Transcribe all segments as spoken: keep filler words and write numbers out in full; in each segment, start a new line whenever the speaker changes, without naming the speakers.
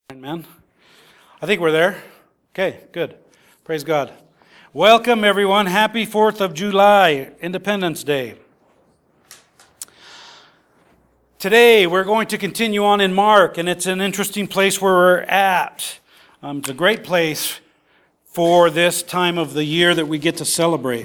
Man, I think we're there. Okay, good. Praise God. Welcome, everyone. Happy fourth of July, Independence Day. Today, we're going to continue on in Mark, and it's an interesting place where we're at. Um, it's a great place for this time of the year that we get to celebrate.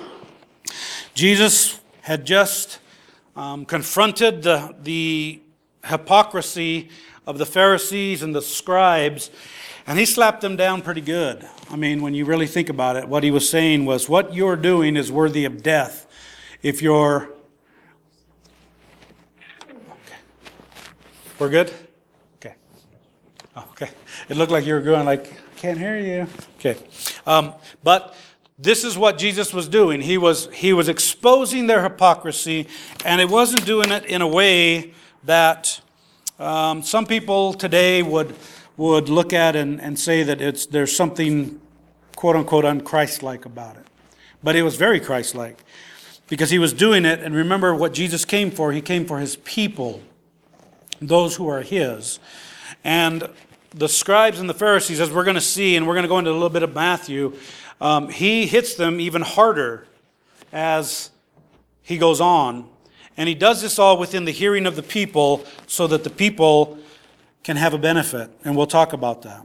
Jesus had just um, confronted the, the hypocrisy of the Pharisees and the scribes, and he slapped them down pretty good. I mean, when you really think about it, what he was saying was, what you're doing is worthy of death. If you're... Okay. We're good? Okay. Oh, okay. It looked like you were going like, I can't hear you. Okay. Um, but this is what Jesus was doing. He was, he was exposing their hypocrisy, and it wasn't doing it in a way that... Um, some people today would would look at and, and say that it's there's something quote-unquote un-Christ-like about it. But it was very Christ-like because he was doing it. And remember what Jesus came for. He came for his people, those who are his. And the scribes and the Pharisees, as we're going to see, and we're going to go into a little bit of Matthew, um, he hits them even harder as he goes on. And he does this all within the hearing of the people so that the people can have a benefit. And we'll talk about that.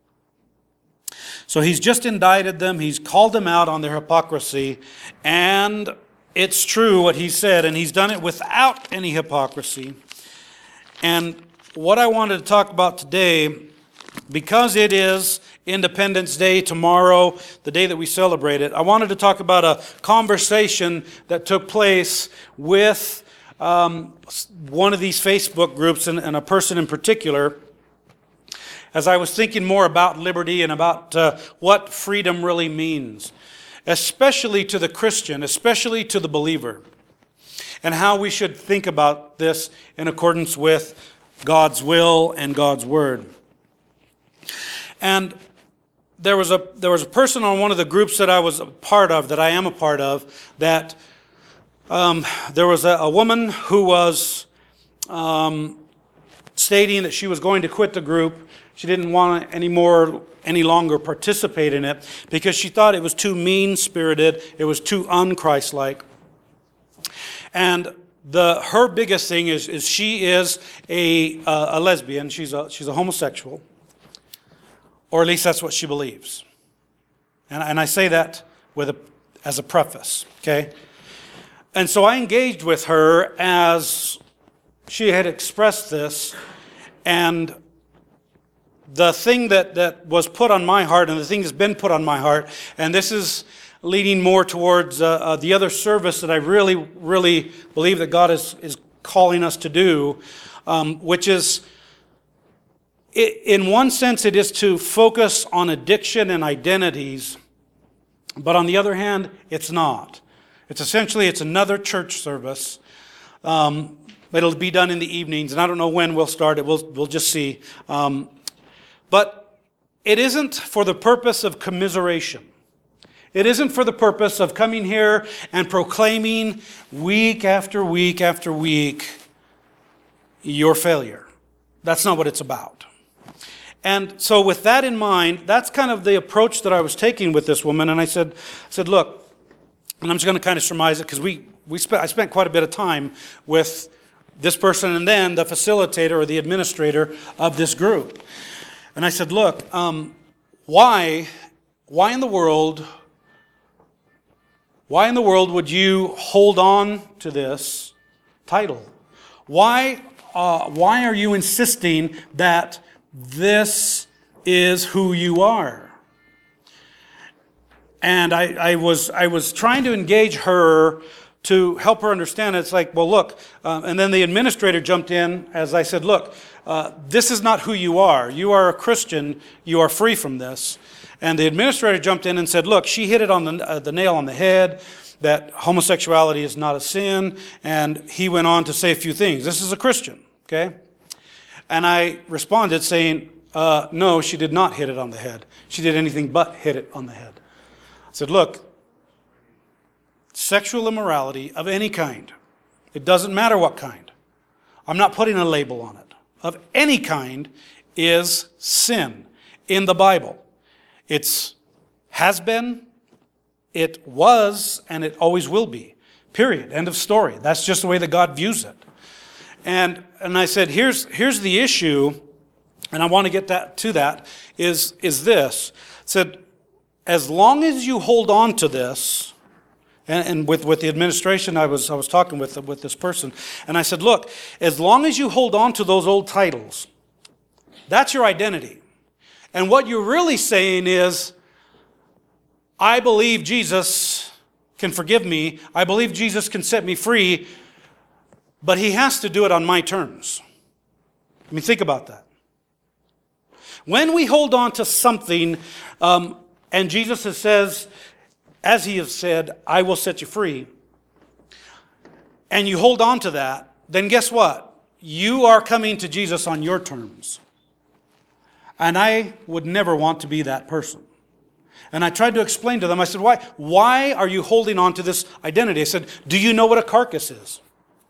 So he's just indicted them. He's called them out on their hypocrisy. And it's true what he said. And he's done it without any hypocrisy. And what I wanted to talk about today, because it is Independence Day tomorrow, the day that we celebrate it, I wanted to talk about a conversation that took place with um, one of these Facebook groups and, and a person in particular, as I was thinking more about liberty and about uh, what freedom really means, especially to the Christian, especially to the believer, and how we should think about this in accordance with God's will and God's word. And There was a there was a person on one of the groups that I was a part of, that I am a part of, that um, there was a, a woman who was um, stating that she was going to quit the group. She didn't want to anymore, any longer participate in it because she thought it was too mean-spirited, it was too un-Christ-like. And the her biggest thing is is she is a uh, a lesbian. She's a she's a homosexual. Or at least that's what she believes. And, and I say that with a, as a preface, okay? And so I engaged with her as she had expressed this, and the thing that, that was put on my heart, and the thing that's been put on my heart, and this is leading more towards uh, uh, the other service that I really, really believe that God is, is calling us to do, um, which is... in one sense, it is to focus on addiction and identities, but on the other hand, it's not. It's essentially, it's another church service. Um, it'll be done in the evenings, and I don't know when we'll start it. We'll, we'll just see. Um, but it isn't for the purpose of commiseration. It isn't for the purpose of coming here and proclaiming week after week after week your failure. That's not what it's about. And so with that in mind, that's kind of the approach that I was taking with this woman. And I said, I said, look, and I'm just going to kind of surmise it because we, we spent, I spent quite a bit of time with this person and then the facilitator or the administrator of this group. And I said, look, um, why, why in the world, why in the world would you hold on to this title? Why, uh, why are you insisting that this is who you are? And I, I was I was trying to engage her to help her understand. It's like, well, look, uh, and then the administrator jumped in as I said, look, uh, this is not who you are. You are a Christian. You are free from this. And the administrator jumped in and said, look, she hit it on the, uh, the nail on the head, that homosexuality is not a sin. And he went on to say a few things. This is a Christian, okay? And I responded saying, uh, no, she did not hit it on the head. She did anything but hit it on the head. I said, look, sexual immorality of any kind, it doesn't matter what kind. I'm not putting a label on it. Of any kind is sin in the Bible. It's has been, it was, and it always will be. Period. End of story. That's just the way that God views it. And and I said, here's here's the issue, and I want to get that to that, is, is this. I said, as long as you hold on to this, and, and with, with the administration, I was I was talking with with this person, and I said, look, as long as you hold on to those old titles, that's your identity. And what you're really saying is, I believe Jesus can forgive me. I believe Jesus can set me free, but he has to do it on my terms. I mean, think about that. When we hold on to something, um, and Jesus says, as he has said, I will set you free, and you hold on to that, then guess what? You are coming to Jesus on your terms. And I would never want to be that person. And I tried to explain to them, I said, why, why are you holding on to this identity? I said, do you know what a carcass is?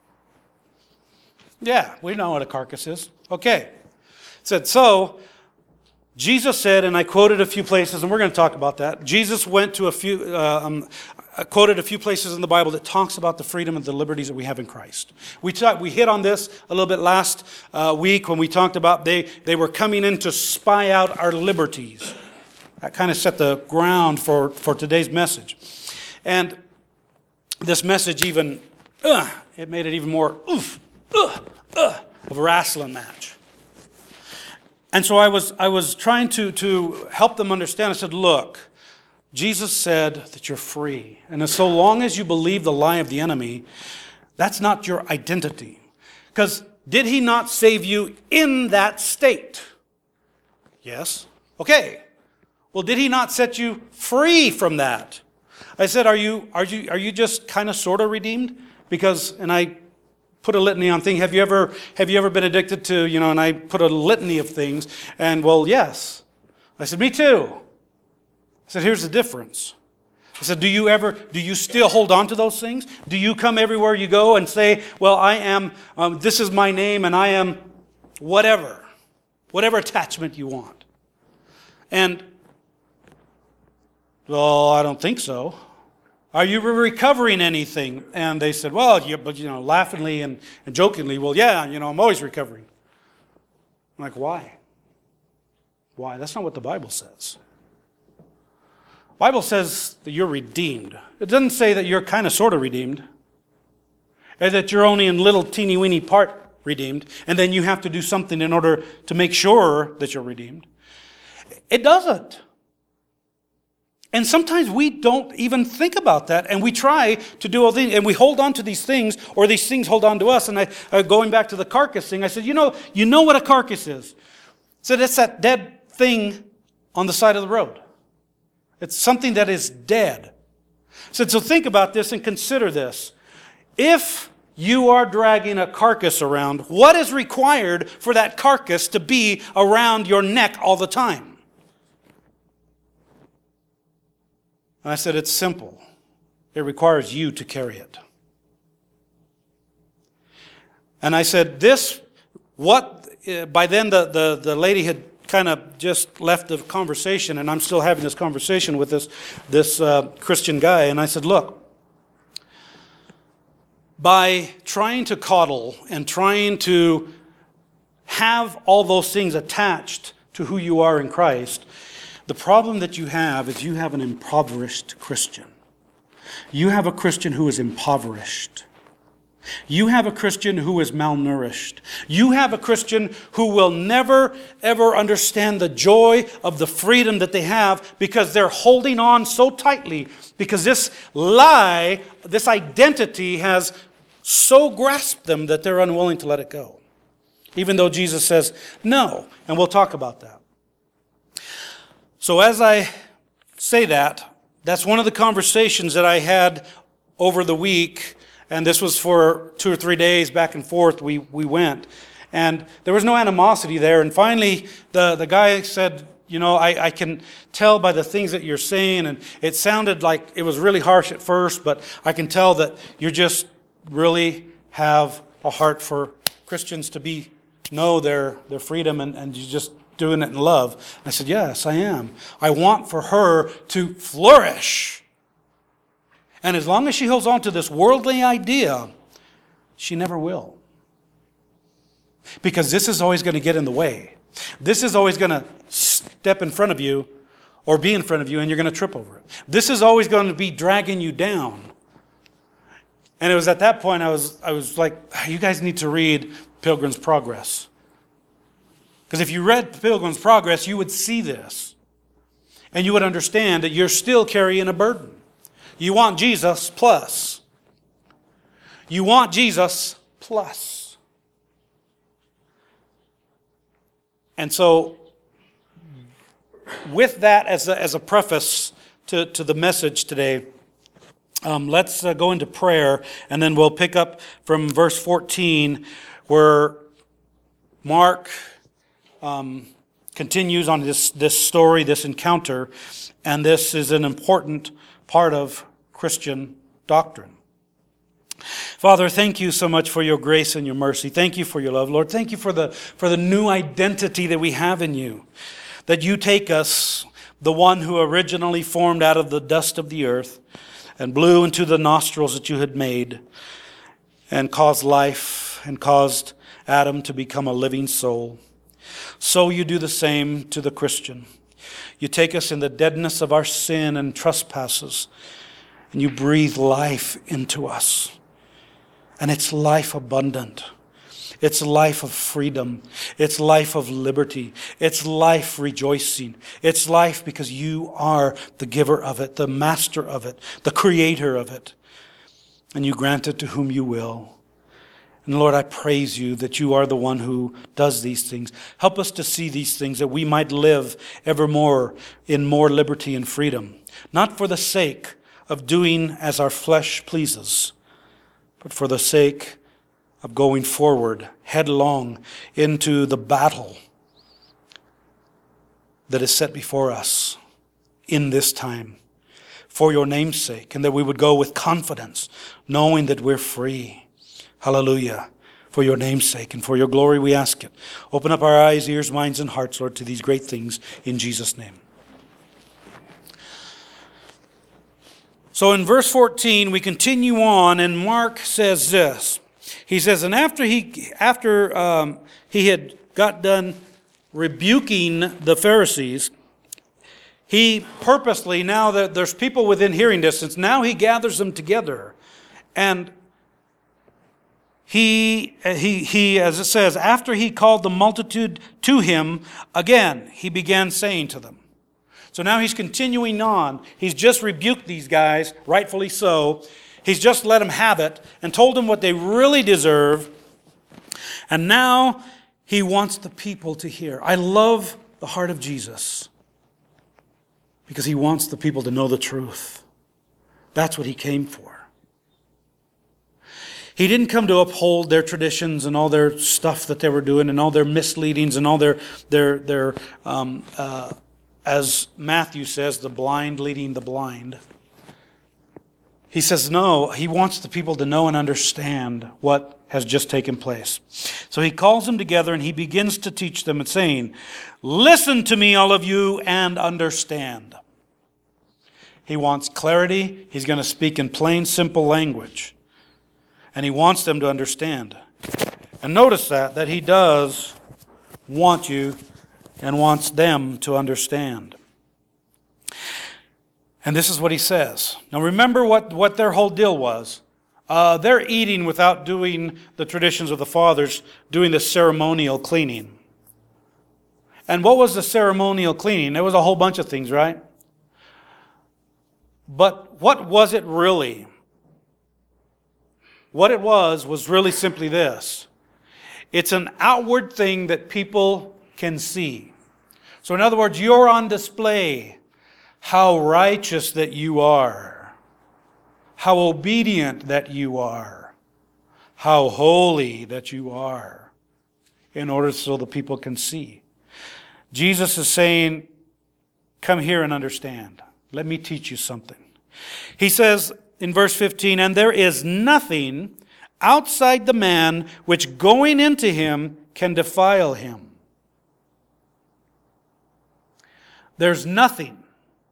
Yeah, we know what a carcass is. Okay. I said, so, Jesus said, and I quoted a few places, and we're going to talk about that. Jesus went to a few, uh, um, I quoted a few places in the Bible that talks about the freedom and the liberties that we have in Christ. We talk, we hit on this a little bit last uh, week when we talked about they, they were coming in to spy out our liberties. That kind of set the ground for, for today's message. And this message even, uh, it made it even more oof, uh, uh, of a wrestling match. And so I was I was trying to, to help them understand. I said, look, Jesus said that you're free. And so long as you believe the lie of the enemy, that's not your identity. Because did he not save you in that state? Yes. Okay. Well, did he not set you free from that? I said, are you are you are you just kind of sort of redeemed? Because, and I put a litany on things. Have you ever have you ever been addicted to, you know, and I put a litany of things, and well, yes. I said, me too. I said, here's the difference. I said, do you ever, do you still hold on to those things? Do you come everywhere you go and say, well, I am, um, this is my name, and I am whatever, whatever attachment you want? And, well, I don't think so. Are you recovering anything? And they said, well, yeah, but, you know, laughingly and, and jokingly, well, yeah, you know, I'm always recovering. I'm like, why? Why? That's not what the Bible says. The Bible says that you're redeemed. It doesn't say that you're kind of sort of redeemed, and that you're only in little teeny weeny part redeemed, and then you have to do something in order to make sure that you're redeemed. It doesn't. And sometimes we don't even think about that, and we try to do all things, and we hold on to these things, or these things hold on to us. And I, uh, going back to the carcass thing, I said, you know, you know what a carcass is? I said, it's that dead thing on the side of the road. It's something that is dead. I said, so think about this and consider this. If you are dragging a carcass around, what is required for that carcass to be around your neck all the time? And I said, it's simple. It requires you to carry it. And I said, this, what, uh, by then the, the, the lady had kind of just left the conversation, and I'm still having this conversation with this, this uh, Christian guy. And I said, look, by trying to coddle and trying to have all those things attached to who you are in Christ, the problem that you have is you have an impoverished Christian. You have a Christian who is impoverished. You have a Christian who is malnourished. You have a Christian who will never, ever understand the joy of the freedom that they have because they're holding on so tightly, because this lie, this identity has so grasped them that they're unwilling to let it go. Even though Jesus says no, and we'll talk about that. So as I say that, that's one of the conversations that I had over the week, and this was for two or three days back and forth we, we went. And there was no animosity there, and finally the, the guy said, you know, I, I can tell by the things that you're saying, and it sounded like it was really harsh at first, but I can tell that you just really have a heart for Christians to be know their, their freedom and, and you're just doing it in love. I said, yes, I am. I want for her to flourish. And as long as she holds on to this worldly idea, she never will. Because this is always going to get in the way. This is always going to step in front of you or be in front of you and you're going to trip over it. This is always going to be dragging you down. And it was at that point I was I was like, you guys need to read Pilgrim's Progress. Because if you read Pilgrim's Progress, you would see this. And you would understand that you're still carrying a burden. You want Jesus plus. You want Jesus plus. And so, with that as a, as a preface to, to the message today, um, let's uh, go into prayer, and then we'll pick up from verse fourteen, where Mark um, continues on this, this story, this encounter, and this is an important part of Christian doctrine. Father, thank you so much for your grace and your mercy. Thank you for your love. Lord, thank you for the, for the new identity that we have in you. That you take us, the one who originally formed out of the dust of the earth and blew into the nostrils that you had made and caused life and caused Adam to become a living soul. So you do the same to the Christian. You take us in the deadness of our sin and trespasses and you breathe life into us. And it's life abundant. It's life of freedom. It's life of liberty. It's life rejoicing. It's life because you are the giver of it, the master of it, the creator of it. And you grant it to whom you will. And Lord, I praise you that you are the one who does these things. Help us to see these things that we might live evermore in more liberty and freedom. Not for the sake of doing as our flesh pleases, but for the sake of going forward headlong into the battle that is set before us in this time for your name's sake, and that we would go with confidence knowing that we're free. Hallelujah. For your name's sake and for your glory we ask it. Open up our eyes, ears, minds, and hearts, Lord, to these great things in Jesus' name. So in verse fourteen, we continue on, and Mark says this. He says, and after he after um, he had got done rebuking the Pharisees, he purposely, now that there's people within hearing distance, now he gathers them together. And he, he, he, as it says, after he called the multitude to him, again, he began saying to them. So now he's continuing on. He's just rebuked these guys, rightfully so. He's just let them have it and told them what they really deserve. And now he wants the people to hear. I love the heart of Jesus because he wants the people to know the truth. That's what he came for. He didn't come to uphold their traditions and all their stuff that they were doing and all their misleadings and all their, their, their um, uh, as Matthew says, the blind leading the blind. He says, no, he wants the people to know and understand what has just taken place. So he calls them together and he begins to teach them and saying, listen to me, all of you, and understand. He wants clarity. He's going to speak in plain, simple language. And he wants them to understand. And notice that, that he does want you and wants them to understand. And this is what he says. Now remember what, what their whole deal was. Uh, they're eating without doing the traditions of the fathers, doing the ceremonial cleaning. And what was the ceremonial cleaning? There was a whole bunch of things, right? But what was it really? What it was was really simply this. It's an outward thing that people can see. So in other words, you're on display. How righteous that you are. How obedient that you are. How holy that you are. In order so the people can see. Jesus is saying, come here and understand. Let me teach you something. He says in verse fifteen, and there is nothing outside the man which going into him can defile him. There's nothing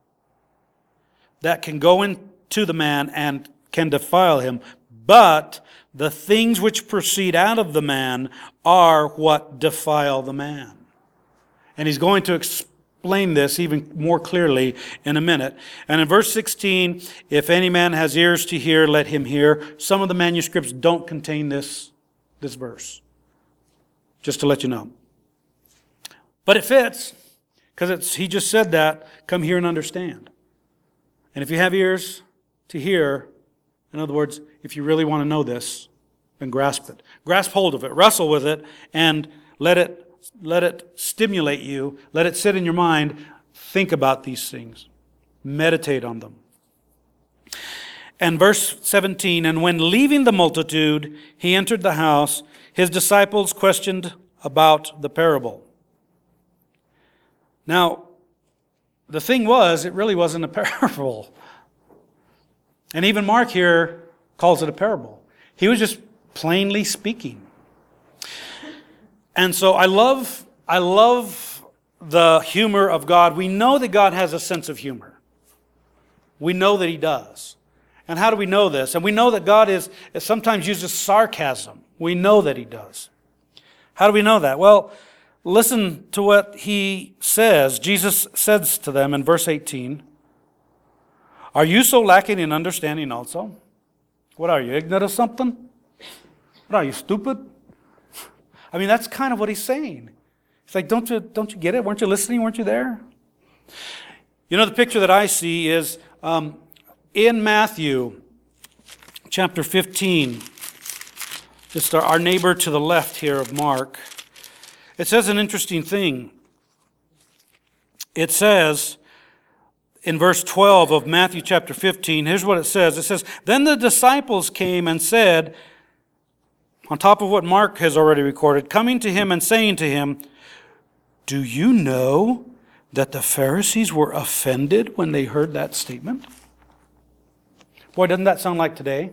that can go into the man and can defile him, but the things which proceed out of the man are what defile the man. And he's going to explain this even more clearly in a minute. And in verse sixteen, if any man has ears to hear, let him hear. Some of the manuscripts don't contain this, this verse. Just to let you know. But it fits, because it's he just said that, come hear and understand. And if you have ears to hear, in other words, if you really want to know this, then grasp it. Grasp hold of it, wrestle with it, and let it let it stimulate you. Let it sit in your mind. Think about these things. Meditate on them. And verse seventeen, and when leaving the multitude, he entered the house, his disciples questioned about the parable. Now, the thing was, it really wasn't a parable. And even Mark here calls it a parable. He was just plainly speaking. And so I love, I love the humor of God. We know that God has a sense of humor. We know that He does. And how do we know this? And we know that God is sometimes uses sarcasm. We know that He does. How do we know that? Well, listen to what He says. Jesus says to them in verse eighteen, are you so lacking in understanding also? What are you, ignorant of something? What are you, stupid? I mean, that's kind of what He's saying. It's like, don't you, don't you get it? Weren't you listening? Weren't you there? You know, the picture that I see is um, in Matthew chapter fifteen, just our, our neighbor to the left here of Mark. It says an interesting thing. It says in verse twelve of Matthew chapter fifteen, here's what it says. It says, then the disciples came and said, on top of what Mark has already recorded, coming to Him and saying to Him, do you know that the Pharisees were offended when they heard that statement? Boy, doesn't that sound like today?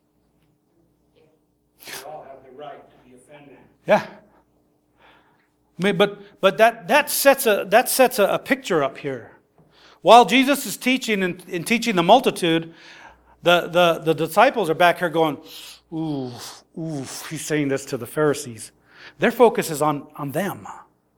We all have the right to be offended.
Yeah. I mean, but but that, that sets a that sets a, a picture up here. While Jesus is teaching and, and teaching the multitude, the, the, the disciples are back here going, ooh, ooh, he's saying this to the Pharisees. Their focus is on, on them.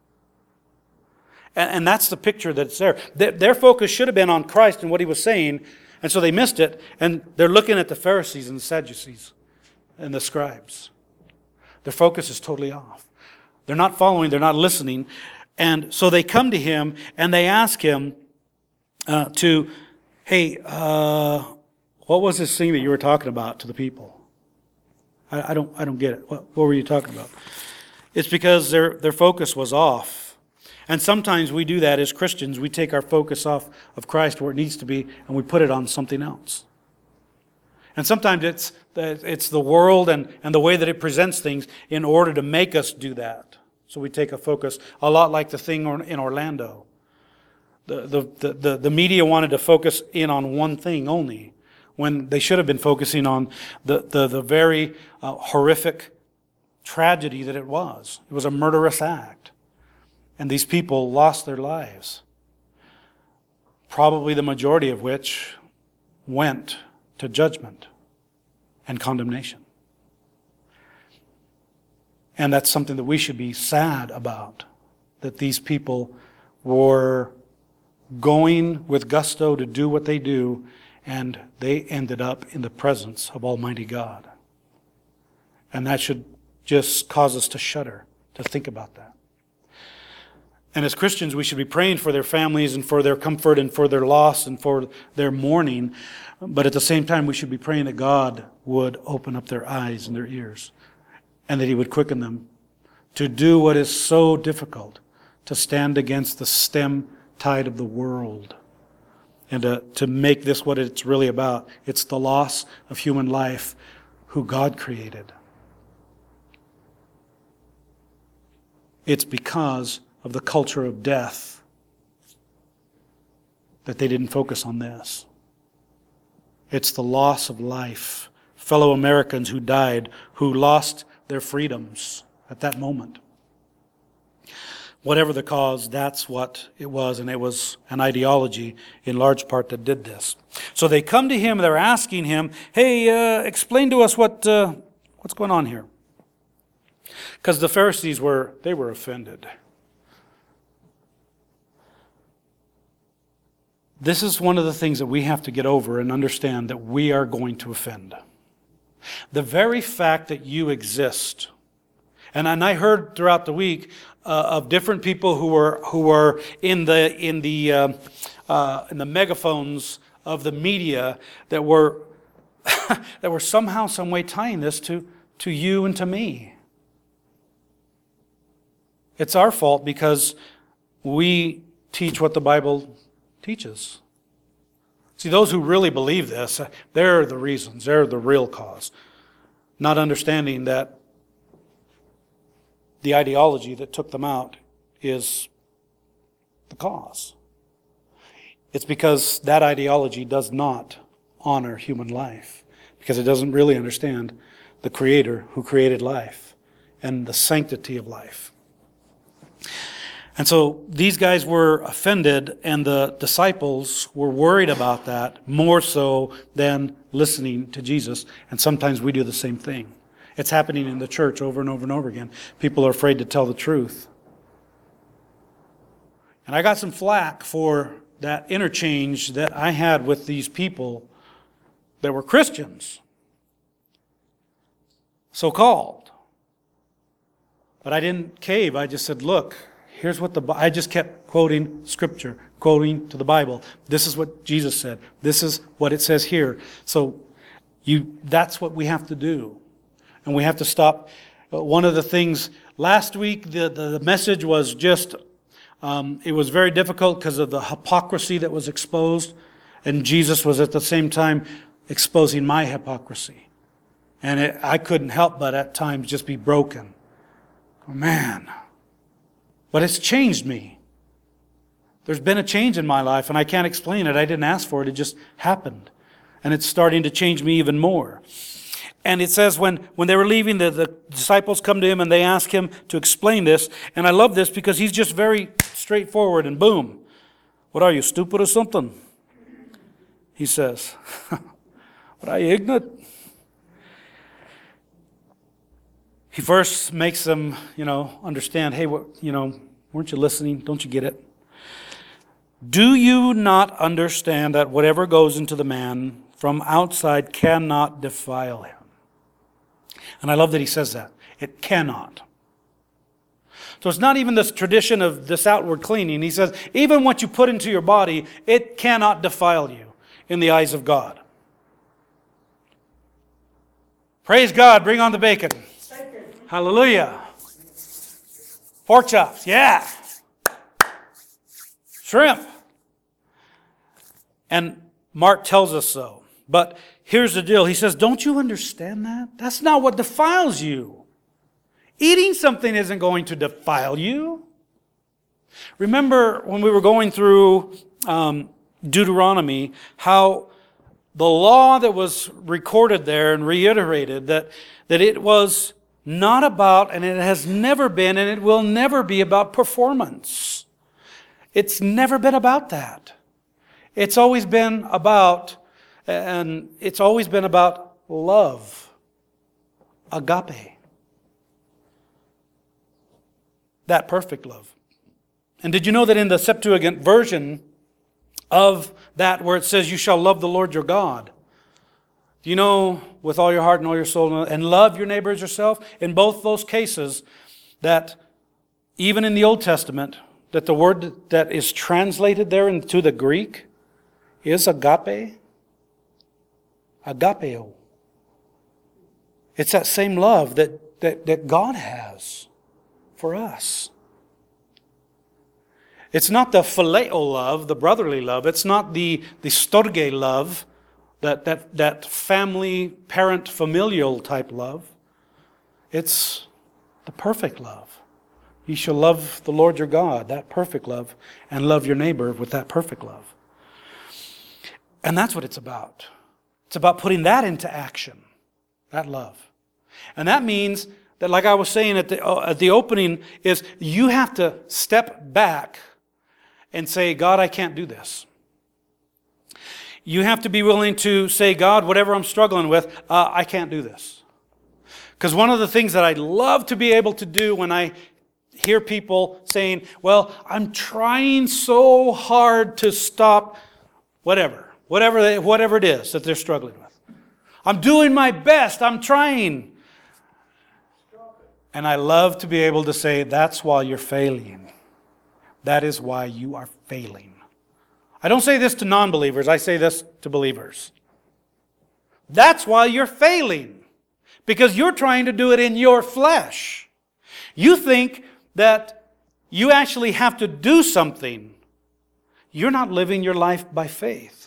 And, and that's the picture that's there. Their, their focus should have been on Christ and what He was saying, and so they missed it, and they're looking at the Pharisees and the Sadducees and the scribes. Their focus is totally off. They're not following, they're not listening. And so they come to Him and they ask Him uh, to, hey, uh, what was this thing that you were talking about to the people? I, I don't I don't get it. What, what were you talking about? It's because their, their focus was off. And sometimes we do that as Christians. We take our focus off of Christ where it needs to be and we put it on something else. And sometimes it's the, it's the world and, and the way that it presents things in order to make us do that. So we take a focus, a lot like the thing in Orlando. The, the, the, the media wanted to focus in on one thing only, when they should have been focusing on the, the, the very uh, horrific tragedy that it was. It was a murderous act. And these people lost their lives. Probably the majority of which went to judgment and condemnation. And that's something that we should be sad about, that these people were going with gusto to do what they do, and they ended up in the presence of Almighty God. And that should just cause us to shudder, to think about that. And as Christians, we should be praying for their families and for their comfort and for their loss and for their mourning. But at the same time, we should be praying that God would open up their eyes and their ears, and that He would quicken them to do what is so difficult, to stand against the stem tide of the world, and to, to make this what it's really about. It's the loss of human life who God created. It's because of the culture of death that they didn't focus on this. It's the loss of life. Fellow Americans who died, who lost their freedoms at that moment. Whatever the cause, that's what it was, and it was an ideology in large part that did this. So they come to him, they're asking him, hey, uh, explain to us what uh, what's going on here. Because the Pharisees were, they were offended. This is one of the things that we have to get over and understand, that we are going to offend. The very fact that you exist. And, and I heard throughout the week uh, of different people who were who were in the in the uh, uh, in the megaphones of the media that were that were somehow, some way tying this to to you and to me. It's our fault because we teach what the Bible teaches. See, those who really believe this, they're the reasons, they're the real cause. Not understanding that the ideology that took them out is the cause. It's because that ideology does not honor human life, because it doesn't really understand the Creator who created life and the sanctity of life. And so these guys were offended, and the disciples were worried about that more so than listening to Jesus. And sometimes we do the same thing. It's happening in the church over and over and over again. People are afraid to tell the truth. And I got some flack for that interchange that I had with these people that were Christians, so-called. But I didn't cave. I just said, look, here's what the, I just kept quoting Scripture, quoting to the Bible. This is what Jesus said. This is what it says here. So you, that's what we have to do. And we have to stop. One of the things, last week, the, the, the message was just, um, it was very difficult because of the hypocrisy that was exposed. And Jesus was at the same time exposing my hypocrisy. And it, I couldn't help but at times just be broken. Oh, man. But it's changed me. There's been a change in my life, and I can't explain it. I didn't ask for it. It just happened. And it's starting to change me even more. And it says when, when they were leaving, the, the disciples come to him and they ask him to explain this. And I love this because he's just very straightforward, and boom. What are you, stupid or something? He says. What, are you ignorant? He first makes them, you know, understand, hey, what, you know, weren't you listening? Don't you get it? Do you not understand that whatever goes into the man from outside cannot defile him? And I love that he says that. It cannot. So it's not even this tradition of this outward cleaning. He says, even what you put into your body, it cannot defile you in the eyes of God. Praise God. Bring on the bacon. Bacon. Hallelujah. Pork chops. Yeah. Shrimp. And Mark tells us so. But here's the deal. He says, don't you understand that? That's not what defiles you. Eating something isn't going to defile you. Remember when we were going through um, Deuteronomy, how the law that was recorded there and reiterated, that, that it was not about, and it has never been, and it will never be about performance. It's never been about that. It's always been about, and it's always been about love. Agape. That perfect love. And did you know that in the Septuagint version of that, where it says, you shall love the Lord your God, do you know, with all your heart and all your soul, and love your neighbor as yourself? In both those cases, that even in the Old Testament, that the word that is translated there into the Greek is agape. Agapeo. It's that same love that, that, that God has for us. It's not the phileo love, the brotherly love. It's not the, the storge love, that, that, that family, parent, familial type love. It's the perfect love. You shall love the Lord your God, that perfect love, and love your neighbor with that perfect love. And that's what it's about. It's about putting that into action, that love. And that means that, like I was saying at the, uh, at the opening, is you have to step back and say, God, I can't do this. You have to be willing to say, God, whatever I'm struggling with, uh, I can't do this. Because one of the things that I love to be able to do when I hear people saying, well, I'm trying so hard to stop whatever, whatever, they, whatever it is that they're struggling with. I'm doing my best. I'm trying. And I love to be able to say, that's why you're failing. That is why you are failing. I don't say this to non-believers. I say this to believers. That's why you're failing. Because you're trying to do it in your flesh. You think that you actually have to do something. You're not living your life by faith.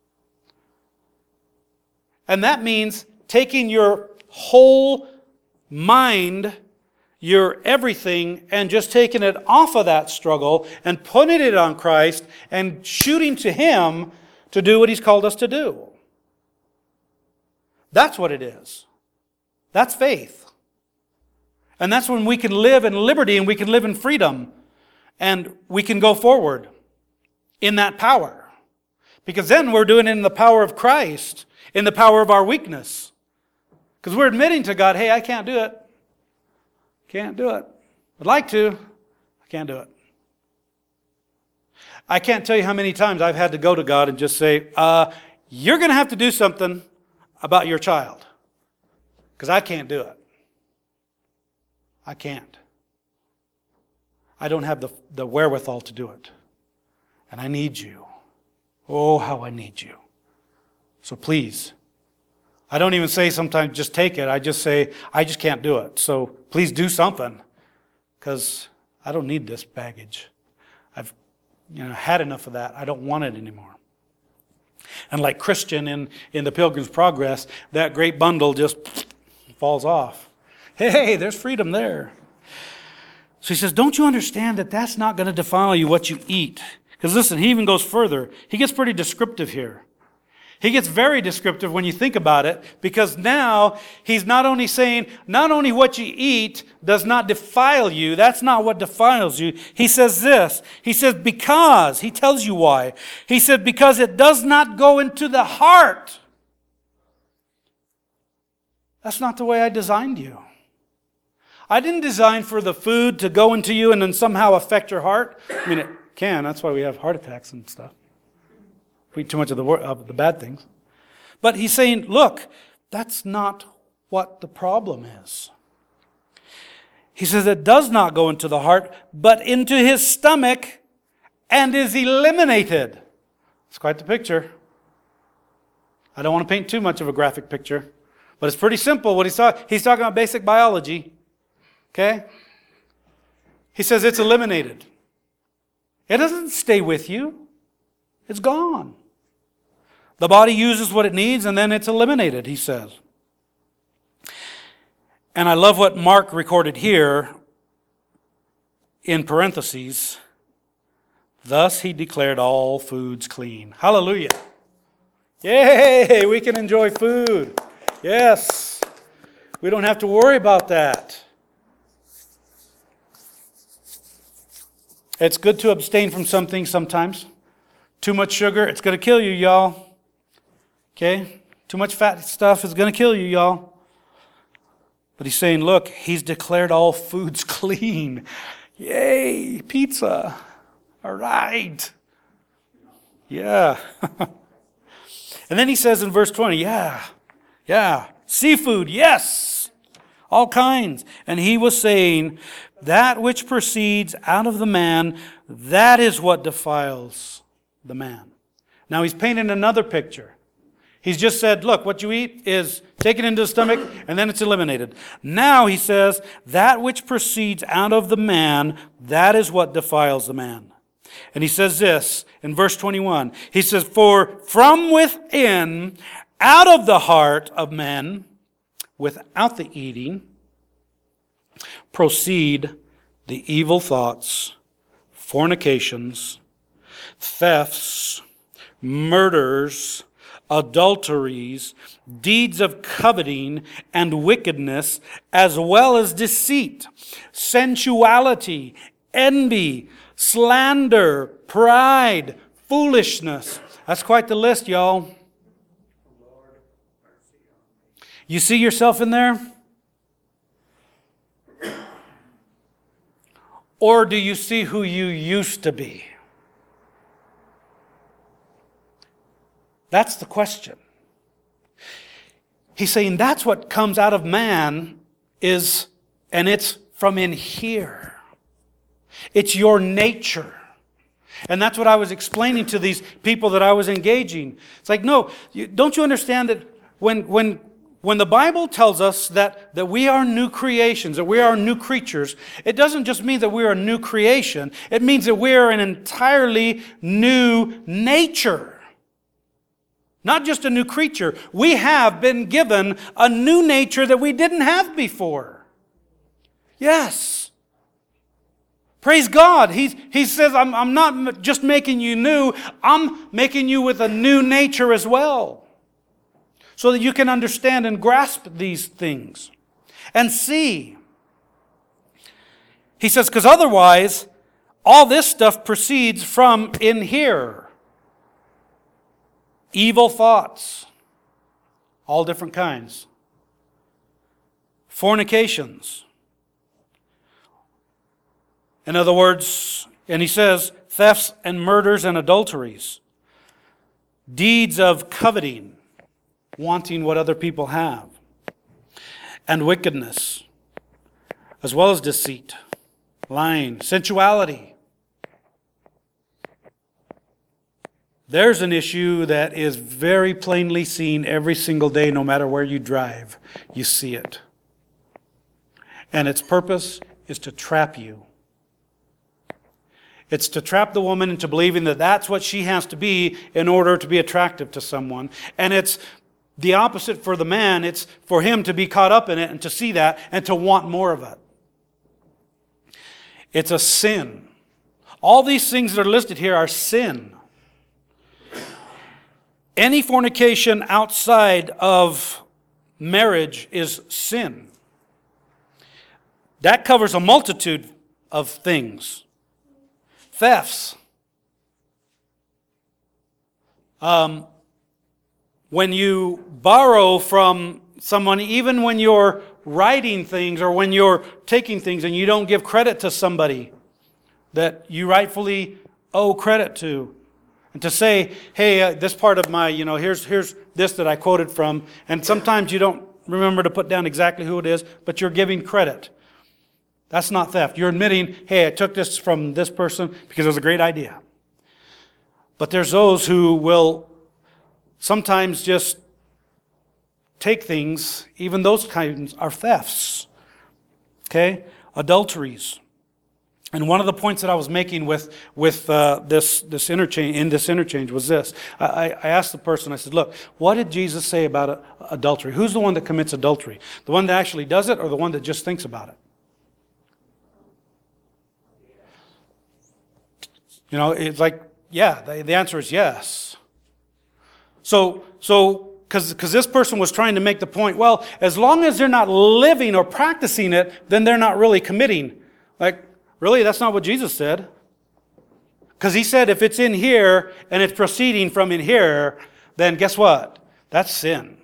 And that means taking your whole mind, your everything, and just taking it off of that struggle and putting it on Christ and shooting to Him to do what He's called us to do. That's what it is. That's faith. And that's when we can live in liberty and we can live in freedom and we can go forward in that power. Because then we're doing it in the power of Christ, in the power of our weakness. Because we're admitting to God, hey, I can't do it. Can't do it. I'd like to. I can't do it. I can't tell you how many times I've had to go to God and just say, uh, you're going to have to do something about your child. Because I can't do it. I can't. I don't have the, the wherewithal to do it. And I need you. Oh, how I need you. So please. I don't even say sometimes just take it. I just say, I just can't do it. So please do something. Because I don't need this baggage. I've you know, had enough of that. I don't want it anymore. And like Christian in, in the Pilgrim's Progress, that great bundle just falls off. Hey, there's freedom there. So he says, don't you understand that that's not going to defile you what you eat? Because listen, he even goes further. He gets pretty descriptive here. He gets very descriptive when you think about it, because now he's not only saying, not only what you eat does not defile you, that's not what defiles you. He says this, he says because, he tells you why. He said because it does not go into the heart. That's not the way I designed you. I didn't design for the food to go into you and then somehow affect your heart. I mean, it can. That's why we have heart attacks and stuff. We eat too much of the, of the bad things. But he's saying, look, that's not what the problem is. He says it does not go into the heart, but into his stomach and is eliminated. It's quite the picture. I don't want to paint too much of a graphic picture, but it's pretty simple what he's talking. He's talking about basic biology. Okay? He says it's eliminated. It doesn't stay with you. It's gone. The body uses what it needs and then it's eliminated, he says. And I love what Mark recorded here in parentheses. Thus he declared all foods clean. Hallelujah. Yay! We can enjoy food. Yes. We don't have to worry about that. It's good to abstain from some things sometimes. Too much sugar, it's going to kill you, y'all. Okay? Too much fat stuff is going to kill you, y'all. But he's saying, look, he's declared all foods clean. Yay, pizza. All right. Yeah. And then he says in verse twenty, yeah, yeah, seafood, yes, all kinds. And he was saying, that which proceeds out of the man, that is what defiles the man. Now he's painting another picture. He's just said, look, what you eat is taken into the stomach and then it's eliminated. Now he says, that which proceeds out of the man, that is what defiles the man. And he says this in verse twenty-one. He says, for from within, out of the heart of men, without the eating, proceed the evil thoughts, fornications, thefts, murders, adulteries, deeds of coveting and wickedness, as well as deceit, sensuality, envy, slander, pride, foolishness. That's quite the list, y'all. You see yourself in there? Or do you see who you used to be? That's the question. He's saying that's what comes out of man is, and it's from in here. It's your nature. And that's what I was explaining to these people that I was engaging. It's like, no, you, don't you understand that when, when, when the Bible tells us that, that we are new creations, that we are new creatures, it doesn't just mean that we are a new creation. It means that we are an entirely new nature. Not just a new creature. We have been given a new nature that we didn't have before. Yes. Praise God. He, he says, I'm, I'm not just making you new, I'm making you with a new nature as well. So that you can understand and grasp these things. And see. He says, because otherwise, all this stuff proceeds from in here. Evil thoughts, all different kinds. Fornications. In other words, and he says, thefts and murders and adulteries. Deeds of coveting, wanting what other people have. And wickedness, as well as deceit, lying, sensuality. There's an issue that is very plainly seen every single day, no matter where you drive. You see it. And its purpose is to trap you. It's to trap the woman into believing that that's what she has to be in order to be attractive to someone. And it's the opposite for the man. It's for him to be caught up in it and to see that and to want more of it. It's a sin. All these things that are listed here are sin. Any fornication outside of marriage is sin. That covers a multitude of things. Thefts. Um, when you borrow from someone, even when you're writing things or when you're taking things and you don't give credit to somebody that you rightfully owe credit to. And to say, hey, uh, this part of my, you know, here's here's this that I quoted from. And sometimes you don't remember to put down exactly who it is, but you're giving credit. That's not theft. You're admitting, hey, I took this from this person because it was a great idea. But there's those who will sometimes just take things, even those kinds are thefts. Okay? Adulteries. And one of the points that I was making with with uh, this this interchange in this interchange was this. I, I asked the person. I said, "Look, what did Jesus say about uh, adultery? Who's the one that commits adultery? The one that actually does it, or the one that just thinks about it?" You know, it's like, yeah. The, the answer is yes. So so because because this person was trying to make the point. Well, as long as they're not living or practicing it, then they're not really committing. Like. Really, that's not what Jesus said. Because he said if it's in here and it's proceeding from in here, then guess what? That's sin.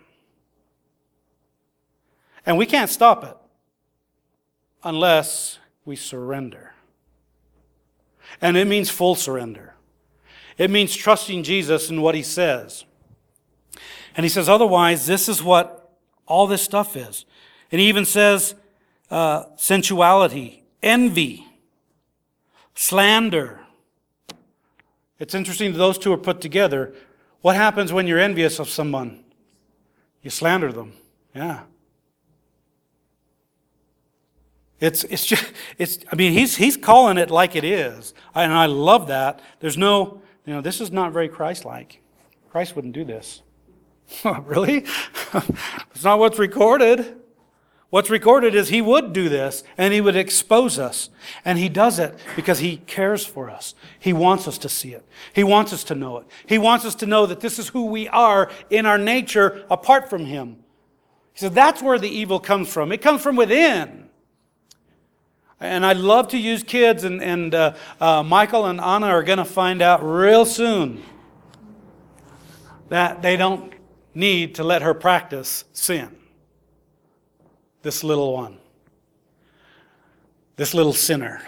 And we can't stop it unless we surrender. And it means full surrender. It means trusting Jesus in what he says. And he says, otherwise, this is what all this stuff is. And he even says uh, sensuality, envy, slander. It's interesting that those two are put together. What happens when you're envious of someone? You slander them. Yeah. It's it's just it's I mean he's he's calling it like it is. And I love that. There's no, you know, this is not very Christ-like. Christ wouldn't do this. Really? It's not what's recorded. What's recorded is he would do this, and he would expose us. And he does it because he cares for us. He wants us to see it. He wants us to know it. He wants us to know that this is who we are in our nature apart from him. He said that's where the evil comes from. It comes from within. And I love to use kids, and, and uh, uh, Michael and Anna are going to find out real soon that they don't need to let her practice sin. This little one. This little sinner.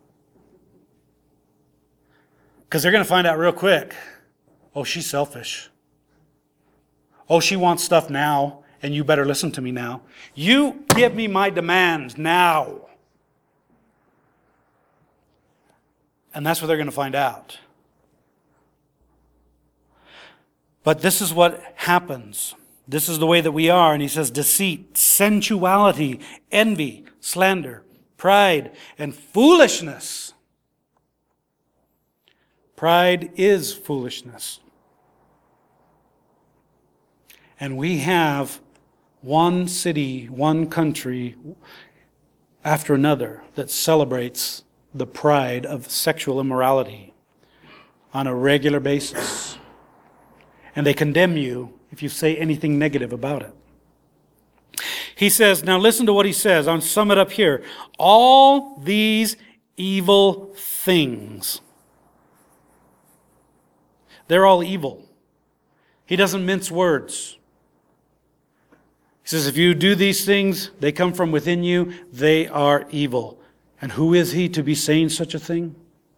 Because they're going to find out real quick, oh, she's selfish. Oh, she wants stuff now, and you better listen to me now. You give me my demands now. And that's what they're going to find out. But this is what happens. This is the way that we are. And he says deceit, sensuality, envy, slander, pride, and foolishness. Pride is foolishness. And we have one city, one country after another that celebrates the pride of sexual immorality on a regular basis. And they condemn you if you say anything negative about it. He says, now listen to what he says. I'll sum it up here. All these evil things. They're all evil. He doesn't mince words. He says, if you do these things, they come from within you, they are evil. And who is he to be saying such a thing?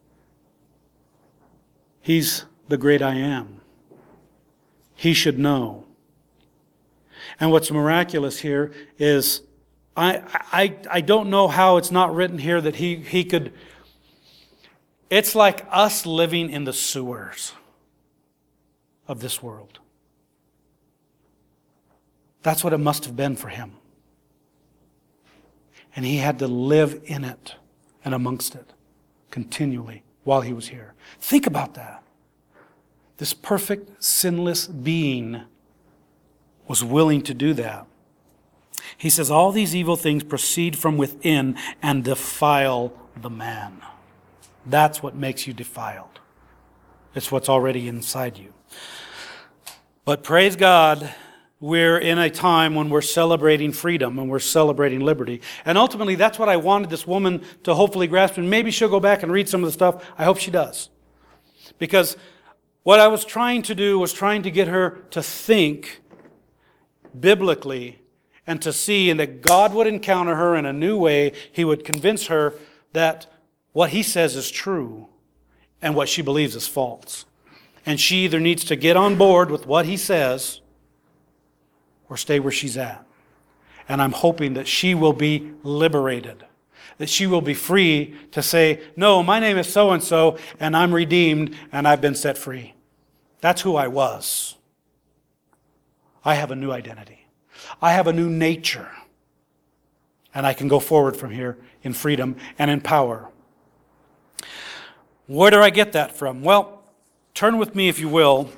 He's the great I am. He should know. And what's miraculous here is, I, I, I don't know how it's not written here that he, he could, it's like us living in the sewers of this world. That's what it must have been for him. And he had to live in it and amongst it continually while he was here. Think about that. This perfect, sinless being was willing to do that. He says, all these evil things proceed from within and defile the man. That's what makes you defiled. It's what's already inside you. But praise God, we're in a time when we're celebrating freedom and we're celebrating liberty. And ultimately, that's what I wanted this woman to hopefully grasp. And maybe she'll go back and read some of the stuff. I hope she does. Because what I was trying to do was trying to get her to think biblically and to see, and that God would encounter her in a new way. He would convince her that what he says is true and what she believes is false. And she either needs to get on board with what he says or stay where she's at. And I'm hoping that she will be liberated. That she will be free to say, no, my name is so-and-so, and I'm redeemed, and I've been set free. That's who I was. I have a new identity. I have a new nature. And I can go forward from here in freedom and in power. Where do I get that from? Well, turn with me, if you will.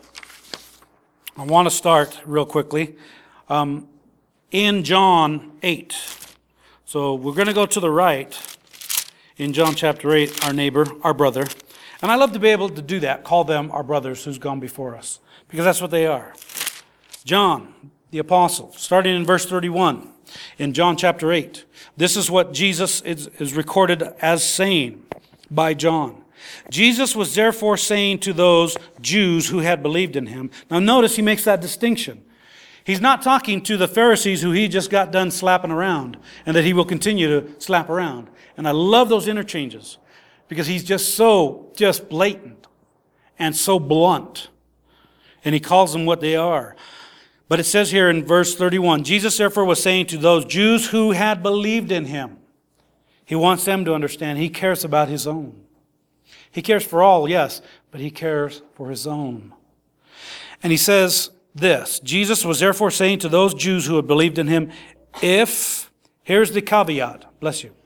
I want to start real quickly. Um, in John eight. So we're going to go to the right in John chapter eight, our neighbor, our brother. And I love to be able to do that, call them our brothers who's gone before us, because that's what they are. John, the apostle, starting in verse thirty-one, in John chapter eight. This is what Jesus is, is recorded as saying by John. Jesus was therefore saying to those Jews who had believed in him. Now notice he makes that distinction. He's not talking to the Pharisees who he just got done slapping around and that he will continue to slap around. And I love those interchanges because he's just so just blatant and so blunt. And he calls them what they are. But it says here in verse thirty-one, Jesus therefore was saying to those Jews who had believed in him. He wants them to understand he cares about his own. He cares for all, yes, but he cares for his own. And he says this, Jesus was therefore saying to those Jews who had believed in him, if, here's the caveat, bless you.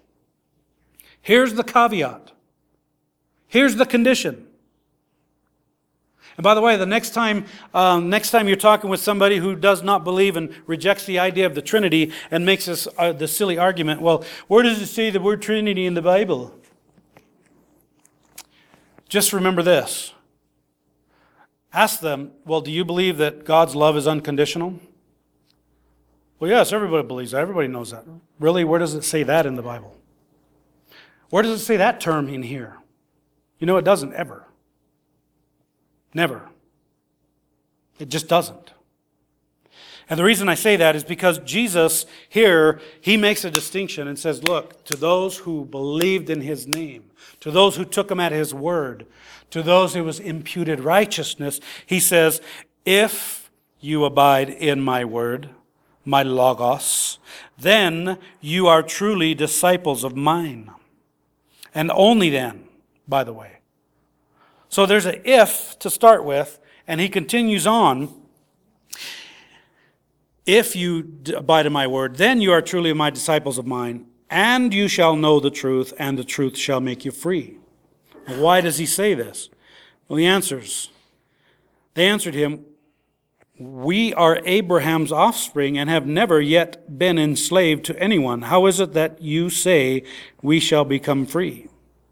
Here's the caveat. Here's the condition. And by the way, the next time, um, next time you're talking with somebody who does not believe and rejects the idea of the Trinity and makes this uh, the silly argument, well, where does it say the word Trinity in the Bible? Just remember this. Ask them, well, do you believe that God's love is unconditional? Well, yes, everybody believes that. Everybody knows that. Really, where does it say that in the Bible? Where does it say that term in here? You know, it doesn't ever. Never. It just doesn't. And the reason I say that is because Jesus here, he makes a distinction and says, look, to those who believed in his name, to those who took him at his word, to those who was imputed righteousness, he says, if you abide in my word, my logos, then you are truly disciples of mine. And only then, by the way. So there's an if to start with, and he continues on. If you abide in my word, then you are truly my disciples of mine, and you shall know the truth, and the truth shall make you free. Why does he say this? Well, he answers. They answered him, we are Abraham's offspring and have never yet been enslaved to anyone. How is it that you say we shall become free?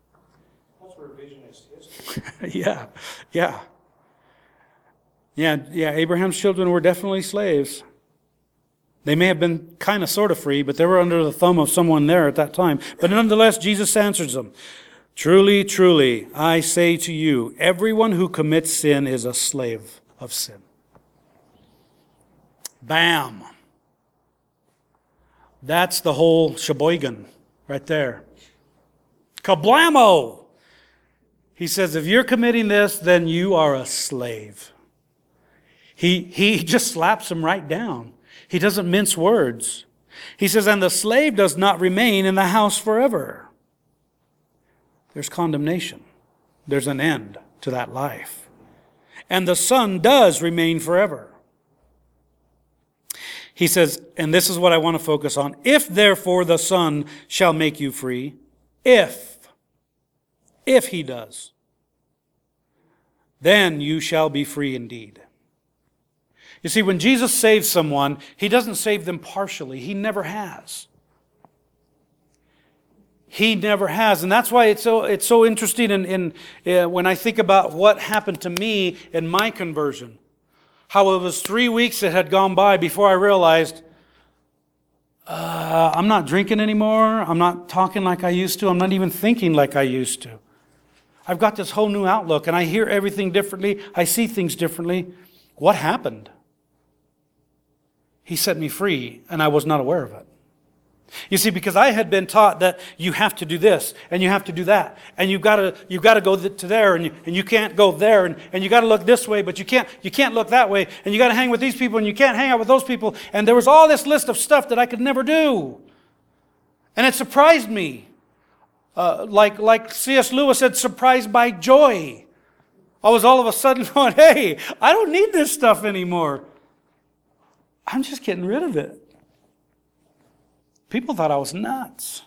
yeah, yeah. Yeah, yeah, Abraham's children were definitely slaves. They may have been kind of sort of free, but they were under the thumb of someone there at that time. But nonetheless, Jesus answers them. Truly, truly, I say to you, everyone who commits sin is a slave of sin. Bam. That's the whole sheboygan right there. Kablamo! He says, if you're committing this, then you are a slave. He, he just slaps him right down. He doesn't mince words. He says, and the slave does not remain in the house forever. There's condemnation. There's an end to that life. And the son does remain forever. He says, and this is what I want to focus on. If therefore the Son shall make you free, if, if he does, then you shall be free indeed. You see, when Jesus saves someone, he doesn't save them partially. He never has. He never has. And that's why it's so it's so interesting in, in uh, when I think about what happened to me in my conversion. How it was three weeks that had gone by before I realized, uh, I'm not drinking anymore. I'm not talking like I used to. I'm not even thinking like I used to. I've got this whole new outlook, and I hear everything differently. I see things differently. What happened? He set me free, and I was not aware of it. You see, because I had been taught that you have to do this, and you have to do that, and you've got to you've got to go to there, and you, and you can't go there, and, and you got to look this way, but you can't you can't look that way, and you got to hang with these people, and you can't hang out with those people, and there was all this list of stuff that I could never do, and it surprised me, uh, like like C S Lewis said, surprised by joy. I was all of a sudden going, hey, I don't need this stuff anymore. I'm just getting rid of it. People thought I was nuts.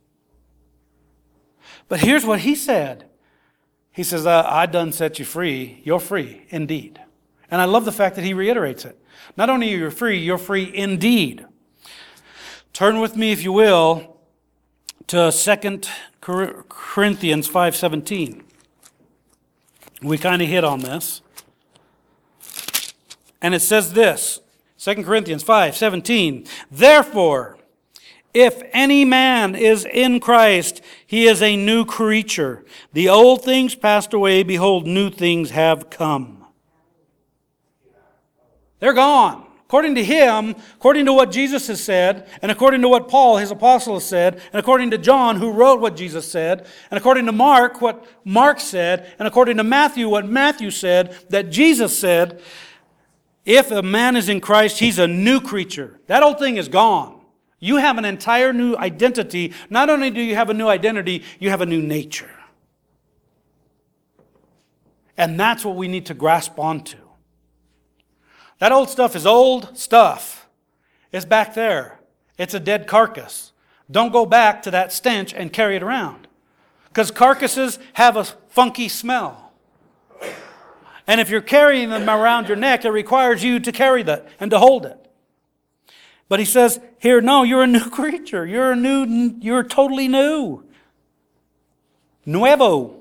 But here's what he said. He says, uh, I done set you free. You're free indeed. And I love the fact that he reiterates it. Not only are you free, you're free indeed. Turn with me, if you will, to Second Corinthians five seventeen. We kind of hit on this. And it says this, Second Corinthians five seventeen, therefore, if any man is in Christ, he is a new creature. The old things passed away, behold, new things have come. They're gone. According to him, according to what Jesus has said, and according to what Paul, his apostle, has said, and according to John, who wrote what Jesus said, and according to Mark, what Mark said, and according to Matthew, what Matthew said, that Jesus said, if a man is in Christ, he's a new creature. That old thing is gone. You have an entire new identity. Not only do you have a new identity, you have a new nature. And that's what we need to grasp onto. That old stuff is old stuff. It's back there. It's a dead carcass. Don't go back to that stench and carry it around. Because carcasses have a funky smell. And if you're carrying them around your neck, it requires you to carry that and to hold it. But he says here, no, you're a new creature. You're a new, you're totally new. Nuevo.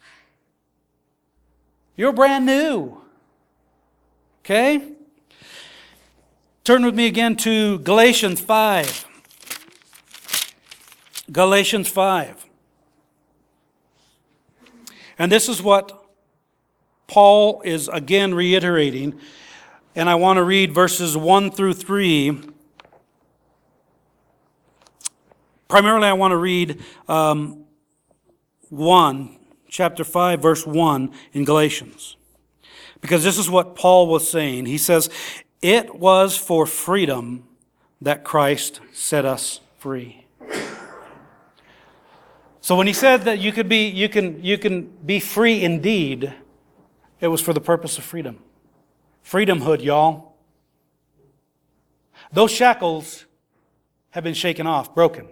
You're brand new. Okay? Turn with me again to Galatians five. Galatians five. And this is what Paul is again reiterating. And I want to read verses one through three. Primarily, I want to read um, one, chapter five, verse one in Galatians. Because this is what Paul was saying. He says, "It was for freedom that Christ set us free." So when he said that you could be, you can, you can be free indeed, it was for the purpose of freedom. Freedomhood, y'all. Those shackles have been shaken off, broken.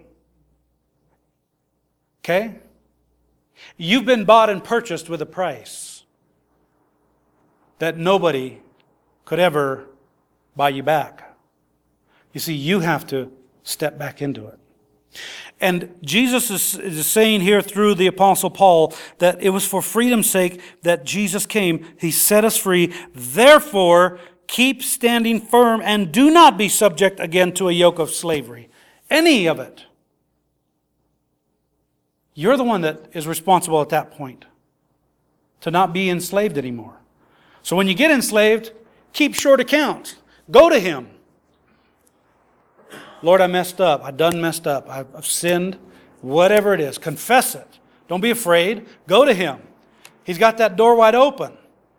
Okay? You've been bought and purchased with a price that nobody could ever buy you back. You see, you have to step back into it. And Jesus is, is saying here through the Apostle Paul that it was for freedom's sake that Jesus came. He set us free. Therefore, keep standing firm and do not be subject again to a yoke of slavery. Any of it. You're the one that is responsible at that point to not be enslaved anymore. So when you get enslaved, keep short account. Go to Him. Lord, I messed up. I done messed up. I've sinned. Whatever it is, confess it. Don't be afraid. Go to Him. He's got that door wide open.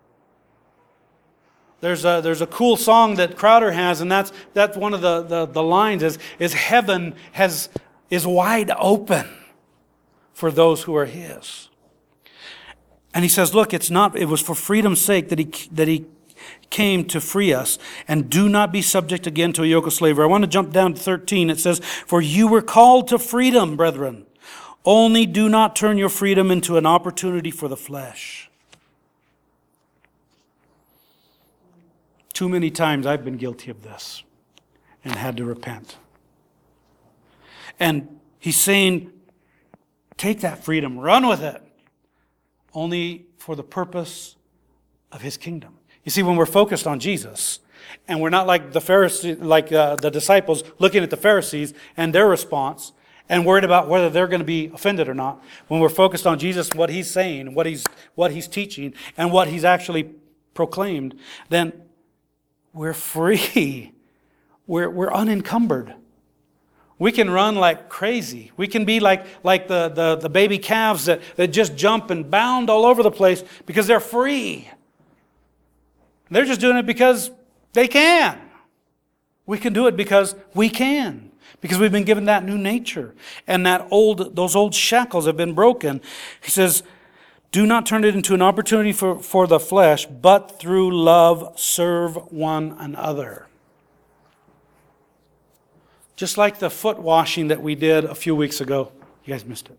There's a, there's a cool song that Crowder has, and that's, that's one of the, the, the lines is, is heaven has, is wide open for those who are His. And he says, look, it's not, it was for freedom's sake that he, that he came to free us, and do not be subject again to a yoke of slavery. I want to jump down to thirteen. It says, for you were called to freedom, brethren. Only do not turn your freedom into an opportunity for the flesh. Too many times I've been guilty of this and had to repent. And he's saying, take that freedom, run with it, only for the purpose of His kingdom. You see, when we're focused on Jesus, and we're not like the Pharisees, like uh, the disciples looking at the Pharisees and their response, and worried about whether they're going to be offended or not. When we're focused on Jesus, what He's saying, what He's what He's teaching, and what He's actually proclaimed, then we're free. We're we're unencumbered. We can run like crazy. We can be like, like the, the, the baby calves that, that just jump and bound all over the place because they're free. They're just doing it because they can. We can do it because we can. Because we've been given that new nature. And that old, those old shackles have been broken. He says, do not turn it into an opportunity for, for the flesh, but through love serve one another. Just like the foot washing that we did a few weeks ago. You guys missed it.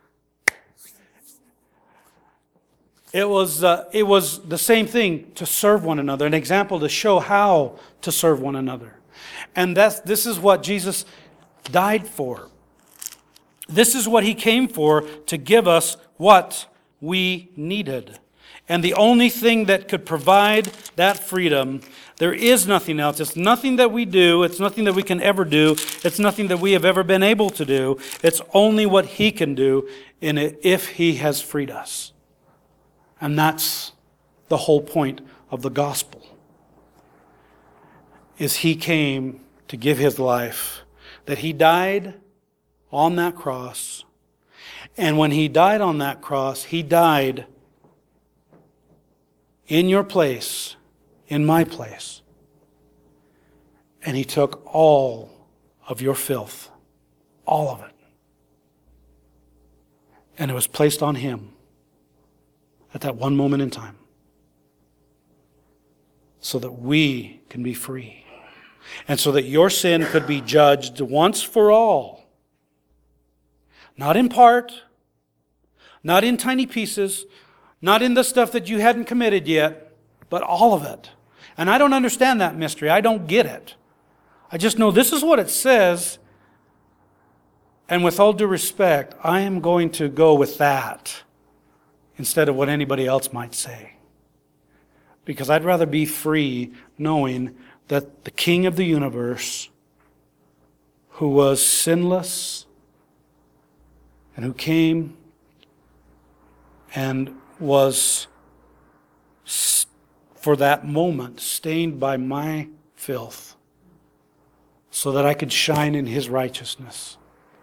It was, uh, it was the same thing, to serve one another, an example to show how to serve one another. And that's, this is what Jesus died for. This is what He came for, to give us what we needed. And the only thing that could provide that freedom, there is nothing else. It's nothing that we do. It's nothing that we can ever do. It's nothing that we have ever been able to do. It's only what He can do in it if He has freed us. And that's the whole point of the gospel. Is He came to give His life. That He died on that cross. And when He died on that cross, He died in your place, in my place. And He took all of your filth. All of it. And it was placed on Him. At that one moment in time. So that we can be free. And so that your sin could be judged once for all. Not in part. Not in tiny pieces. Not in the stuff that you hadn't committed yet. but all of it. And I don't understand that mystery. I don't get it. I just know this is what it says. And with all due respect, I am going to go with that instead of what anybody else might say. Because I'd rather be free knowing that the King of the universe, who was sinless and who came and was, for that moment, stained by my filth so that I could shine in His righteousness.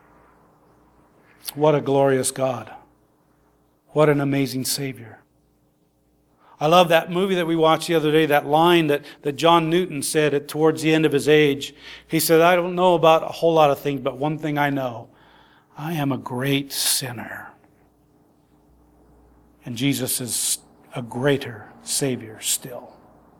What a glorious God. What an amazing Savior. I love that movie that we watched the other day, that line that, that John Newton said at, towards the end of his age. He said, I don't know about a whole lot of things, but one thing I know, I am a great sinner. And Jesus is a greater Savior still.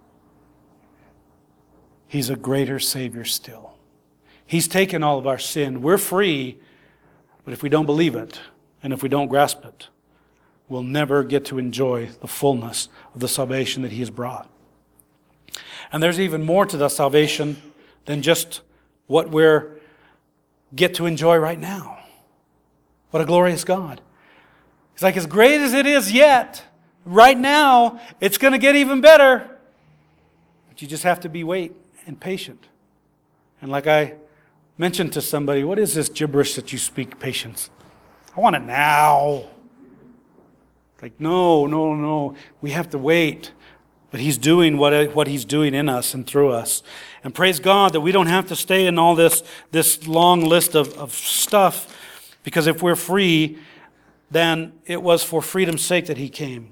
He's a greater Savior still. He's taken all of our sin. We're free, but if we don't believe it, and if we don't grasp it, we'll never get to enjoy the fullness of the salvation that He has brought. And there's even more to the salvation than just what we're get to enjoy right now. What a glorious God. He's like, as great as it is yet, right now, it's going to get even better. But you just have to be wait and patient. And like I mentioned to somebody, what is this gibberish that you speak, patience? I want it now. Like, no, no, no. We have to wait. But He's doing what, what He's doing in us and through us. And praise God that we don't have to stay in all this, this long list of, of stuff. Because if we're free, then it was for freedom's sake that He came.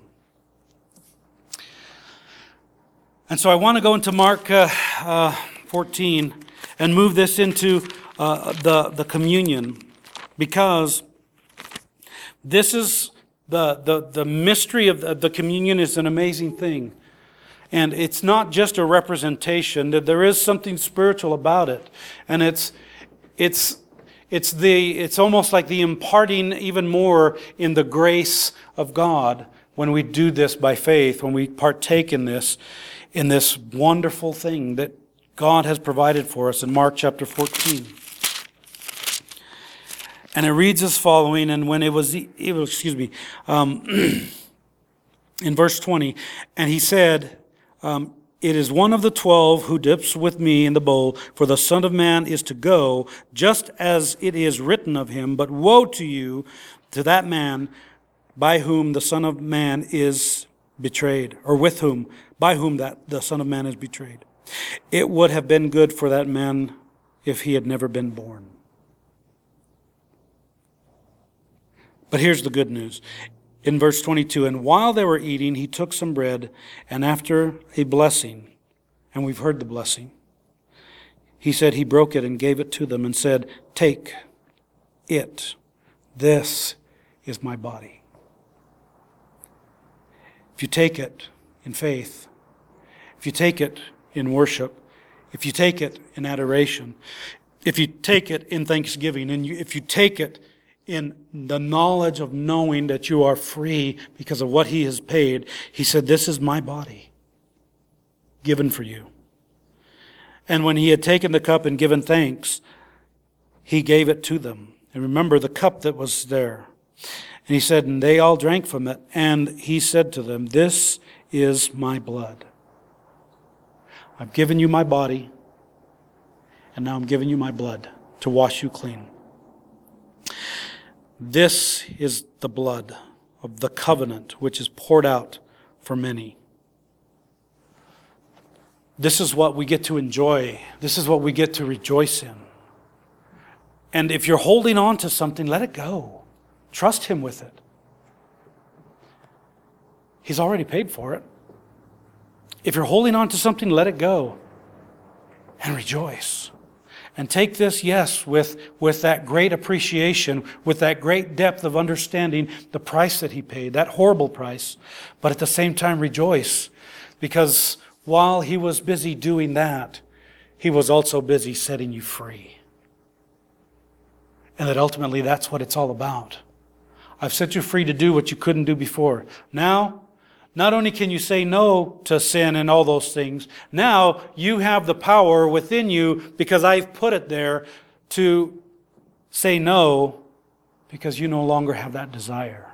And so I want to go into Mark uh, uh, fourteen and move this into uh, the, the communion. Because this is... The, the, the mystery of the, the communion is an amazing thing. And it's not just a representation. There is something spiritual about it. And it's it's it's the it's almost like the imparting even more in the grace of God when we do this by faith, when we partake in this, in this wonderful thing that God has provided for us in Mark chapter fourteen. And it reads as following, and when it was, it was excuse me, um, in verse twenty, and He said, um, it is one of the twelve who dips with me in the bowl, for the Son of Man is to go, just as it is written of Him. But woe to you, to that man by whom the Son of Man is betrayed, or with whom, by whom that the Son of Man is betrayed. It would have been good for that man if he had never been born. But here's the good news. In verse twenty-two, and while they were eating, He took some bread, and after a blessing, and we've heard the blessing, He said He broke it and gave it to them and said, take it. This is my body. If you take it in faith, if you take it in worship, if you take it in adoration, if you take it in thanksgiving, and you, if you take it in the knowledge of knowing that you are free because of what He has paid, He said, this is my body given for you. And when He had taken the cup and given thanks, He gave it to them. And remember the cup that was there. And He said, and they all drank from it. And He said to them, this is my blood. I've given you my body, and now I'm giving you my blood to wash you clean. This is the blood of the covenant which is poured out for many. This is what we get to enjoy. This is what we get to rejoice in. And if you're holding on to something, let it go. Trust Him with it. He's already paid for it. If you're holding on to something, let it go and rejoice. And take this, yes, with, with that great appreciation, with that great depth of understanding the price that He paid, that horrible price. But at the same time, rejoice. Because while He was busy doing that, He was also busy setting you free. And that ultimately that's what it's all about. I've set you free to do what you couldn't do before. Now, Not only can you say no to sin and all those things, now you have the power within you, because I've put it there, to say no because you no longer have that desire.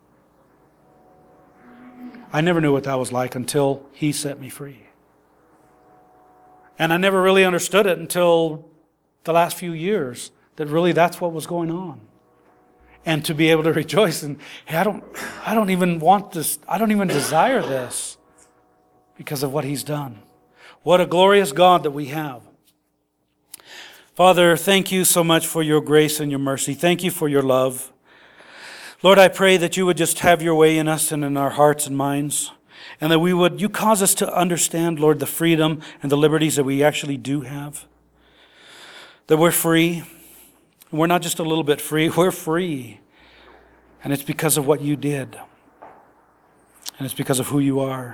I never knew what that was like until He set me free. And I never really understood it until the last few years, that really that's what was going on. And to be able to rejoice and, hey, I don't, I don't even want this, I don't even desire this because of what He's done. What a glorious God that we have. Father, thank you so much for your grace and your mercy. Thank you for your love. Lord, I pray that you would just have your way in us and in our hearts and minds, and that we would, you cause us to understand, Lord, the freedom and the liberties that we actually do have. That we're free. We're not just a little bit free, we're free. And it's because of what you did. And it's because of who you are.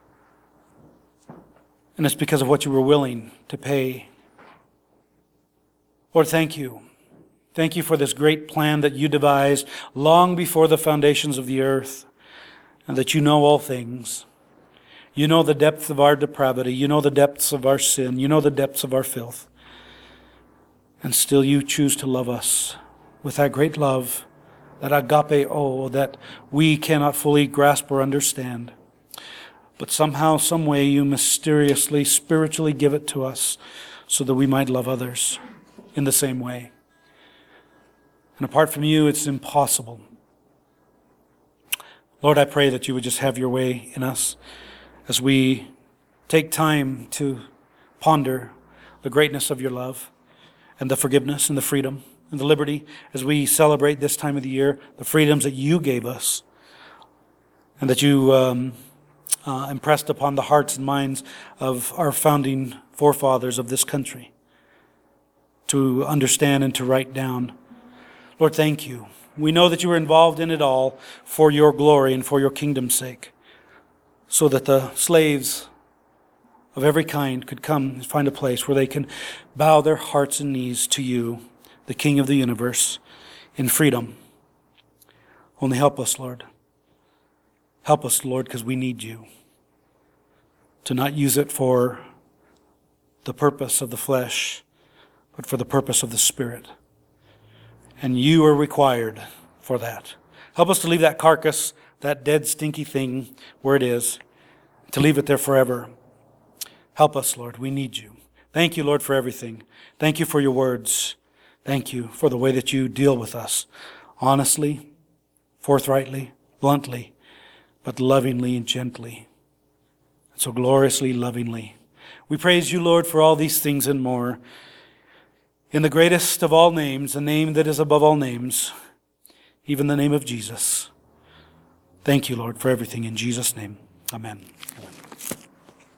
And it's because of what you were willing to pay. Lord, thank you. Thank you for this great plan that you devised long before the foundations of the earth, and that you know all things. You know the depth of our depravity. You know the depths of our sin. You know the depths of our filth. And still you choose to love us with that great love, that agapeo, that we cannot fully grasp or understand. But somehow, some way, you mysteriously, spiritually give it to us so that we might love others in the same way. And apart from you, it's impossible. Lord, I pray that you would just have your way in us as we take time to ponder the greatness of your love, and the forgiveness and the freedom and the liberty as we celebrate this time of the year, the freedoms that you gave us and that you um, uh, impressed upon the hearts and minds of our founding forefathers of this country to understand and to write down. Lord, thank you. We know that you were involved in it all for your glory and for your kingdom's sake, so that the slaves of every kind could come and find a place where they can bow their hearts and knees to you, the King of the universe, in freedom. Only help us, Lord. Help us, Lord, because we need you. To not use it for the purpose of the flesh, but for the purpose of the Spirit. And you are required for that. Help us to leave that carcass, that dead, stinky thing where it is, to leave it there forever. Help us, Lord. We need you. Thank you, Lord, for everything. Thank you for your words. Thank you for the way that you deal with us. Honestly, forthrightly, bluntly, but lovingly and gently. So gloriously, lovingly. We praise you, Lord, for all these things and more. In the greatest of all names, the name that is above all names, even the name of Jesus. Thank you, Lord, for everything. In Jesus' name, amen. Amen.